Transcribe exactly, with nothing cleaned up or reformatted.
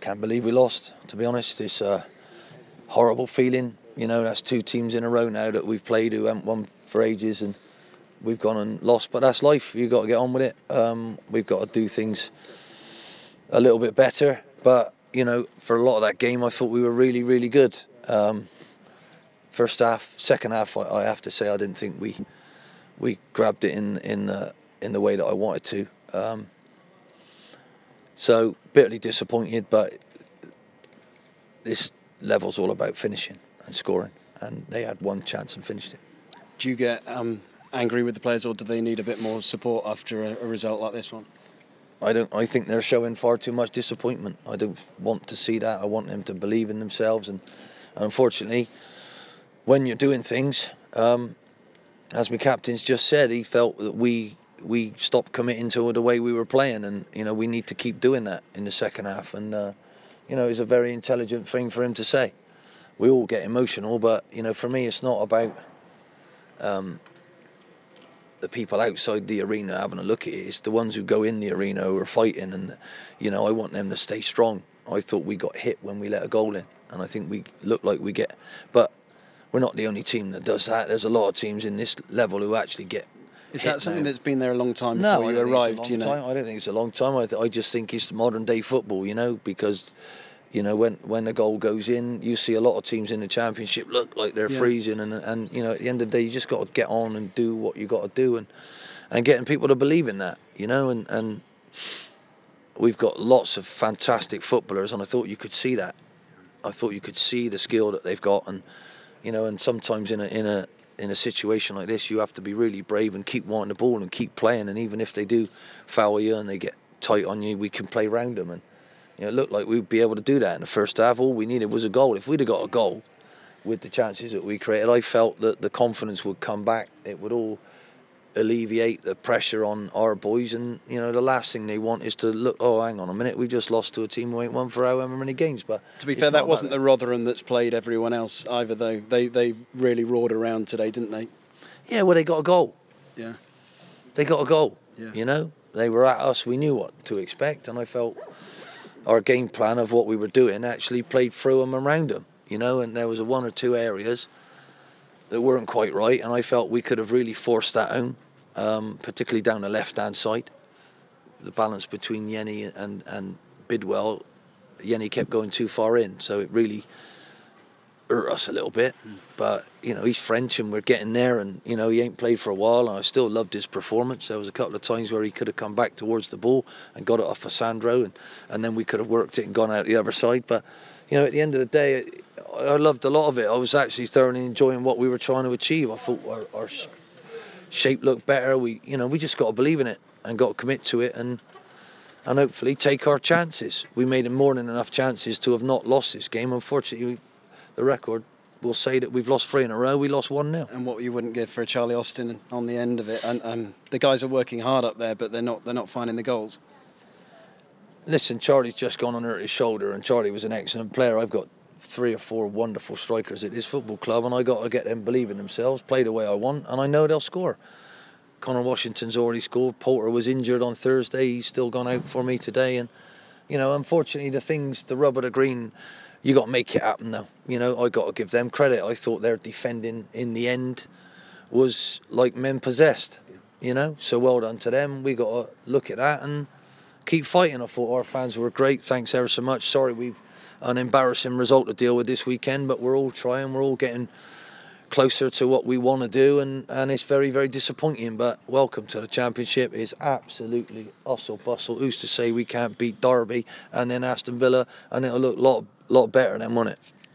can't believe we lost, to be honest. It's a horrible feeling. You know, that's two teams in a row now that we've played who haven't won for ages, and we've gone and lost. But that's life. You've got to get on with it. Um, we've got to do things a little bit better. But, you know, for a lot of that game, I thought we were really, really good. Um, first half, second half, I, I have to say I didn't think we we grabbed it in in the, in the way that I wanted to. Um, so, bitterly disappointed, but this level's all about finishing and scoring, and they had one chance and finished it. Do you get um, angry with the players, or do they need a bit more support after a, a result like this one? I don't. I think they're showing far too much disappointment. I don't want to see that. I want them to believe in themselves, and, and unfortunately, when you're doing things, um, as my captain's just said, he felt that we we stopped committing to the way we were playing, and you know we need to keep doing that in the second half. And uh, you know, it's a very intelligent thing for him to say. We all get emotional, but you know, for me, it's not about um, the people outside the arena having a look at it. It's the ones who go in the arena who are fighting, and you know, I want them to stay strong. I thought we got hit when we let a goal in, and I think we look like we get, but we're not the only team that does that. There's a lot of teams in this level who actually get. Is that something now. that's been there a long time no, before you arrived? You know, time. I don't think it's a long time. I, th- I just think it's modern day football. You know, because you know when when the goal goes in, you see a lot of teams in the Championship look like they're yeah. freezing, and and you know at the end of the day, you just got to get on and do what you got to do, and and getting people to believe in that. You know, and and we've got lots of fantastic footballers, and I thought you could see that. I thought you could see the skill that they've got, and you know, and sometimes in a in a in a situation like this, you have to be really brave and keep wanting the ball and keep playing. And even if they do foul you and they get tight on you, we can play round them. And you know, it looked like we'd be able to do that in the first half. All we needed was a goal. If we'd have got a goal with the chances that we created, I felt that the confidence would come back. It would all alleviate the pressure on our boys. And you know, the last thing they want is to look, oh, hang on a minute, we just lost to a team who ain't won for however many games. But to be fair, that wasn't the Rotherham that's played everyone else either, though. They they really roared around today, didn't they? Yeah, well, they got a goal. Yeah, they got a goal. Yeah. You know, they were at us. We knew what to expect, and I felt our game plan of what we were doing actually played through them and around them. You know, and there was a one or two areas that weren't quite right, and I felt we could have really forced that home, um, particularly down the left-hand side. The balance between Yenny and, and Bidwell, Yenny kept going too far in, so it really hurt us a little bit. Mm. But, you know, he's French and we're getting there, and, you know, he ain't played for a while, and I still loved his performance. There was a couple of times where he could have come back towards the ball and got it off of Sandro, and, and then we could have worked it and gone out the other side. But, you know, at the end of the day, I loved a lot of it. I was actually thoroughly enjoying what we were trying to achieve. I thought our, our shape looked better. We, you know, we just got to believe in it and got to commit to it, and and hopefully take our chances. We made more than enough chances to have not lost this game. Unfortunately, the record will say that we've lost three in a row. We lost one nil. And what you wouldn't give for a Charlie Austin on the end of it. And, and the guys are working hard up there, but they're not they're not finding the goals. Listen, Charlie's just gone on hurt his shoulder, and Charlie was an excellent player. I've got three or four wonderful strikers at this football club, and I got to get them believing themselves, play the way I want, and I know they'll score. Connor Washington's already scored. Poulter was injured on Thursday. He's still gone out for me today, and you know, unfortunately, the things, the rub of the green, you got to make it happen though. You know, I got to give them credit. I thought their defending in the end was like men possessed. You know, so well done to them. We got to look at that and keep fighting. I thought our fans were great. Thanks ever so much. Sorry we've an embarrassing result to deal with this weekend, but we're all trying. We're all getting closer to what we want to do, and, and it's very, very disappointing. But welcome to the Championship. It's absolutely hustle bustle. Who's to say we can't beat Derby and then Aston Villa, and it'll look a lot, lot better then, won't it?